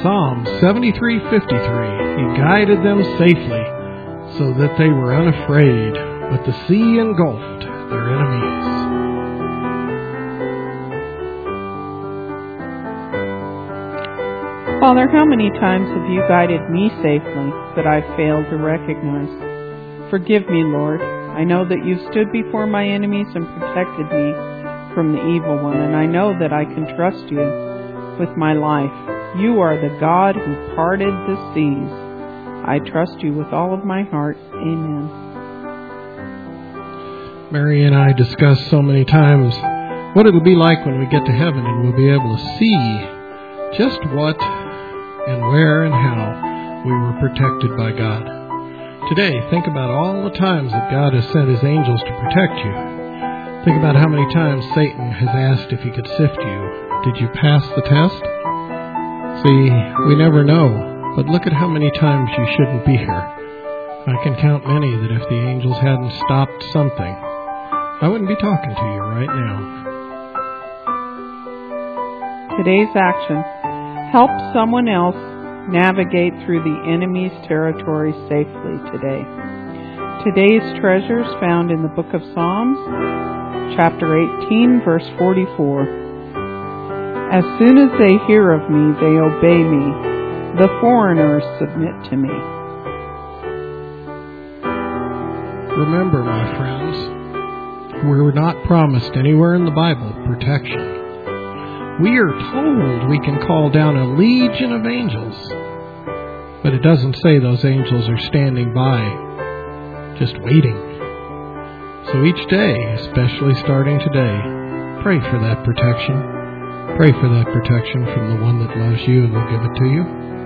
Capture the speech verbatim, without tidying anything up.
Psalm seventy-three fifty-three, He guided them safely so that they were unafraid, but the sea engulfed their enemies. Father, how many times have you guided me safely that I've failed to recognize? Forgive me, Lord. I know that you stood before my enemies and protected me from the evil one, and I know that I can trust you with my life. You are the God who parted the seas. I trust you with all of my heart. Amen. Mary and I discussed so many times what it'll be like when we get to heaven and we'll be able to see just what and where and how we were protected by God. Today, think about all the times that God has sent His angels to protect you. Think about how many times Satan has asked if he could sift you. Did you pass the test? See, we never know, but look at how many times you shouldn't be here. I can count many that if the angels hadn't stopped something, I wouldn't be talking to you right now. Today's action: help someone else navigate through the enemy's territory safely today. Today's treasures found in the book of Psalms, chapter eighteen, verse forty-four. As soon as they hear of me, they obey me. The foreigners submit to me. Remember, my friends, we're not promised anywhere in the Bible protection. We are told we can call down a legion of angels, but it doesn't say those angels are standing by, just waiting. So each day, especially starting today, pray for that protection. Pray for that protection from the one that loves you and will give it to you.